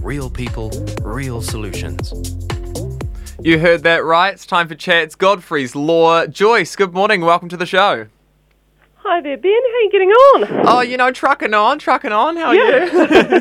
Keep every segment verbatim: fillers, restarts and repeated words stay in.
real people, real solutions. You heard that right. It's time for Chats Godfrey's Law. Joyce, good morning. Welcome to the show. Hi there, Ben. How are you getting on? Oh, you know, trucking on, trucking on. How are Yeah. you?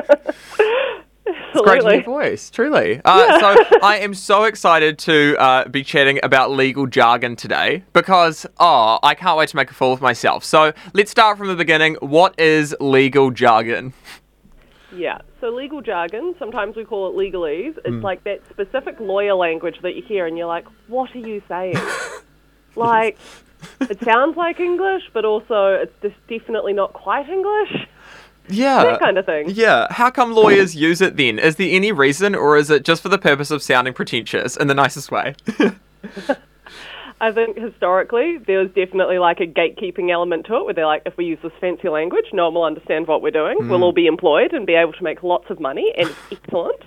It's great to hear your voice, truly. Uh, Yeah. So I am so excited to uh, be chatting about legal jargon today because, oh, I can't wait to make a fool of myself. So let's start from the beginning. What is legal jargon? Yeah, so legal jargon, sometimes we call it legalese. It's Mm. like that specific lawyer language that you hear and you're like, what are you saying? Like, it sounds like English, but also it's just definitely not quite English. Yeah. That kind of thing. Yeah. How come lawyers use it then? Is there any reason, or is it just for the purpose of sounding pretentious in the nicest way? I think historically there was definitely like a gatekeeping element to it where they're like, if we use this fancy language, no one will understand what we're doing. We'll all be employed and be able to make lots of money, and it's excellent.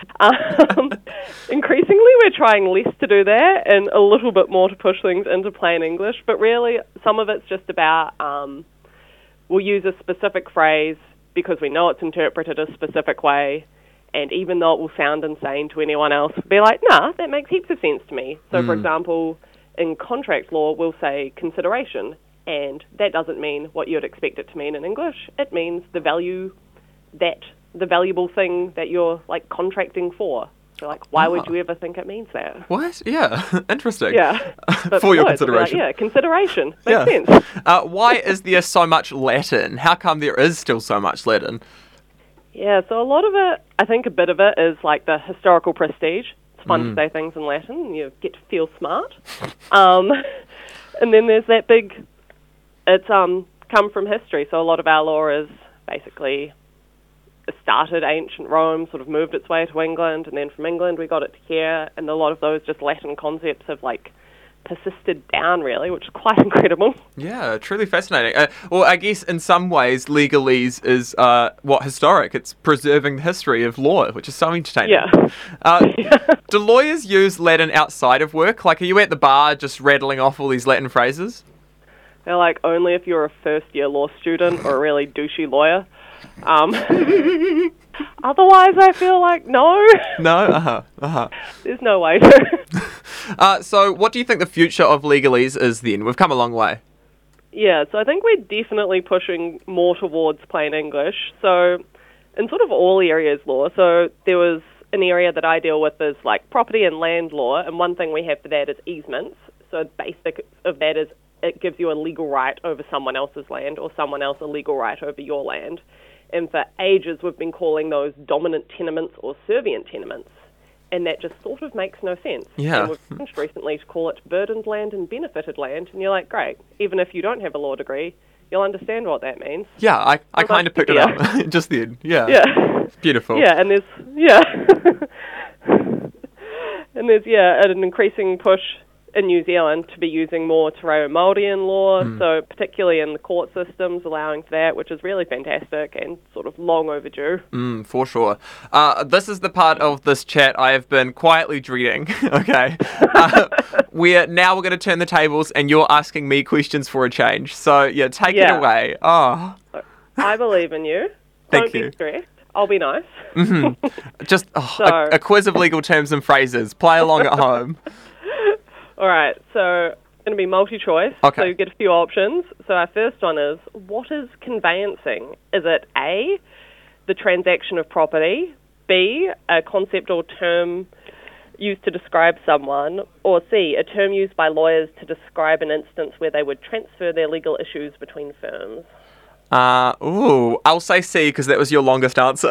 Um, increasingly, we're trying less to do that and a little bit more to push things into plain English. But really, some of it's just about um, we'll use a specific phrase because we know it's interpreted a specific way. And even though it will sound insane to anyone else, we'll be like, nah, that makes heaps of sense to me. So, for example, in contract law, we'll say consideration, and that doesn't mean what you'd expect it to mean in English. It means the value that, the valuable thing that you're, like, contracting for. So, like, why Oh. would you ever think it means that? What? Yeah. Interesting. Yeah. But For your lawyers will be like, consideration. yeah, consideration. Makes Yeah. sense. Uh, why is there so much Latin? How come there is still so much Latin? Yeah, so a lot of it, I think a bit of it is, like, the historical prestige. It's fun to say things in Latin, and you get to feel smart. um, and then there's that big, it's um come from history. So a lot of our law is basically started ancient Rome, sort of moved its way to England, and then from England we got it to here, and a lot of those just Latin concepts have like persisted down really, which is quite incredible. Yeah, truly fascinating. Uh, well, I guess in some ways legalese is uh, what historic. It's preserving the history of law, which is so entertaining. Yeah. Uh, do lawyers use Latin outside of work? Like, are you at the bar just rattling off all these Latin phrases? They're like, only if you're a first year law student or a really douchey lawyer. Um, otherwise, I feel like, no, No? Uh-huh. Uh-huh. there's no way to. Uh, so what do you think the future of legalese is then? We've come a long way. Yeah, so I think we're definitely pushing more towards plain English. So in sort of all areas law, so there was an area that I deal with is like property and land law, and one thing we have for that is easements. So the basic of that is it gives you a legal right over someone else's land or someone else a legal right over your land. And for ages we've been calling those dominant tenements or servient tenements. And that just sort of makes no sense. Yeah. And we've changed recently to call it burdened land and benefited land. And you're like, great, even if you don't have a law degree, you'll understand what that means. Yeah, I, I Well, kind of picked it yeah. up just then. Yeah. Yeah. Beautiful. Yeah, and there's, yeah. and there's, yeah, an increasing push in New Zealand to be using more Te Reo Māorian law, so particularly in the court systems, allowing for that, which is really fantastic and sort of long overdue. Mm, for sure. Uh, this is the part of this chat I have been quietly dreading, okay? Uh, where now we're going to turn the tables and you're asking me questions for a change. So, yeah, take Yeah. it away. Oh, I believe in you. Thank Don't you. be stressed. I'll be nice. just oh, So- a, a quiz of legal terms and phrases. Play along at home. All right, so it's going to be multi-choice. Okay. So you get a few options. So our first one is, what is conveyancing? Is it A, the transaction of property, B, a concept or term used to describe someone, or C, a term used by lawyers to describe an instance where they would transfer their legal issues between firms? Uh, ooh, I'll say C because that was your longest answer.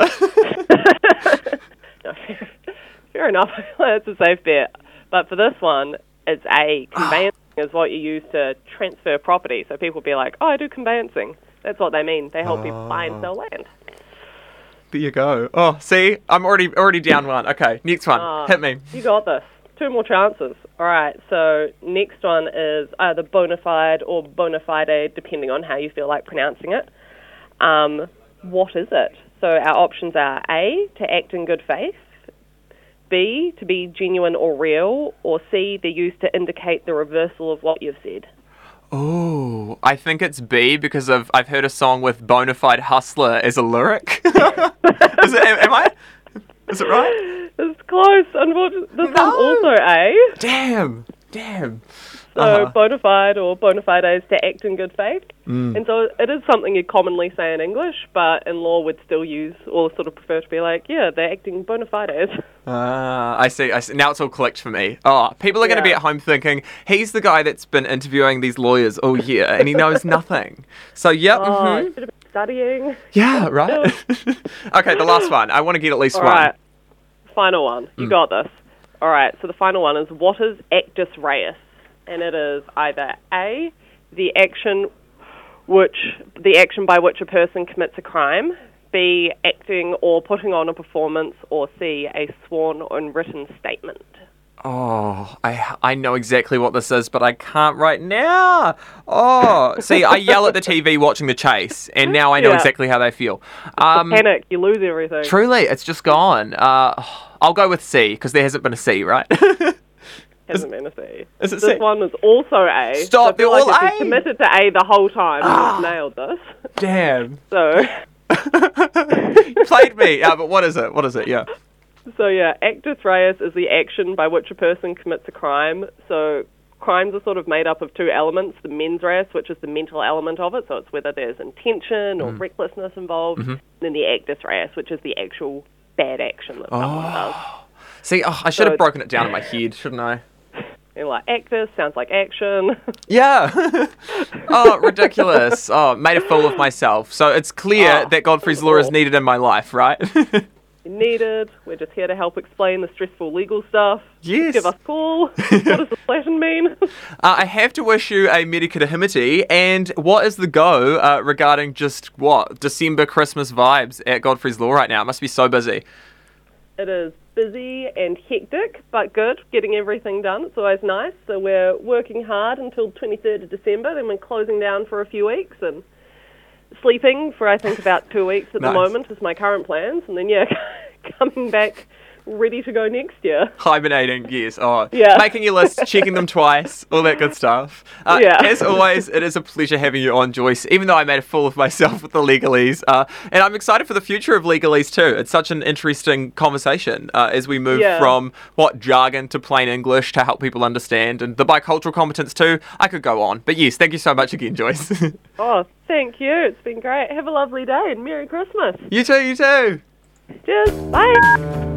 No, fair, fair enough. That's a safe bet. But for this one, it's A, conveyancing is what you use to transfer property. So people be like, oh, I do conveyancing. That's what they mean. They help people buy and sell land. There you go. Oh, see? I'm already already down one. Okay, next one. Ah, Hit me. You got this. Two more chances. All right, so next one is either bona fide or bona fide, depending on how you feel like pronouncing it. Um, what is it? So our options are A, to act in good faith, B, to be genuine or real, or C, they're used to indicate the reversal of what you've said. Oh, I think it's B because of I've heard a song with Bonafide Hustler as a lyric. Is it, am, am I? Is it right? It's close. Unfortunately, this No. one's also A. Damn. Damn. So Uh-huh. bona fide or bona fides to act in good faith. Mm. And so it is something you commonly say in English, but in law would still use or sort of prefer to be like, yeah, they're acting bona fides. Ah, I see. I see. Now it's all clicked for me. Oh, people are going to be Yeah. at home thinking he's the guy that's been interviewing these lawyers all year and he knows nothing. So, yep. Oh, mhm. I should have been studying. Yeah, right. Okay, the last one. I want to get at least All one. right, final one. You Mm. got this. All right, so the final one is, what is actus reus? And it is either A, the action which the action by which a person commits a crime, B, acting or putting on a performance, or C, a sworn or written statement. Oh, I I know exactly what this is, but I can't right now. Oh, see, I yell at the T V watching the chase, and now I know Yeah. exactly how they feel. Um, Panic, you lose everything. truly, it's just gone. Uh, I'll go with C because there hasn't been a C, right? Hasn't been a C. Is it this C? one is also A. Stop, So I feel they're like all if you A. committed to A the whole time, Ah. you've nailed this. Damn. So, You played me. Yeah, but what is it? What is it? Yeah. so yeah, actus reus is the action by which a person commits a crime. So crimes are sort of made up of two elements: the mens res, which is the mental element of it, so it's whether there's intention or recklessness involved, Mm-hmm. and then the actus reus, which is the actual bad action that someone does. See, oh, I should have So- broken it down in my head, shouldn't I? And like actus sounds like action. Yeah. Oh, ridiculous. Oh, made a fool of myself. So it's clear Oh, that Godfrey's law is awful. needed in my life, right? Needed. We're just here to help explain the stressful legal stuff. Yes. Give us a call. What does the Latin mean? Uh, I have to wish you a medicadahimity. And what is the go uh, regarding just, what, December Christmas vibes at Godfrey's Law right now? It must be so busy. It is busy and hectic, but good, getting everything done. It's always nice. So we're working hard until twenty-third of December, then we're closing down for a few weeks and sleeping for, I think, about two weeks at Nice. the moment is my current plans. And then, yeah, coming back ready to go next year. Hibernating, yes. Oh, Yeah. making your list, checking them twice, all that good stuff. Uh, Yeah. As always, it is a pleasure having you on, Joyce, even though I made a fool of myself with the legalese. Uh, and I'm excited for the future of legalese too. It's such an interesting conversation uh, as we move Yeah. from what jargon to plain English to help people understand, and the bicultural competence too. I could go on. But yes, thank you so much again, Joyce. Oh, thank you. It's been great. Have a lovely day and Merry Christmas. You too, you too. Cheers. Bye.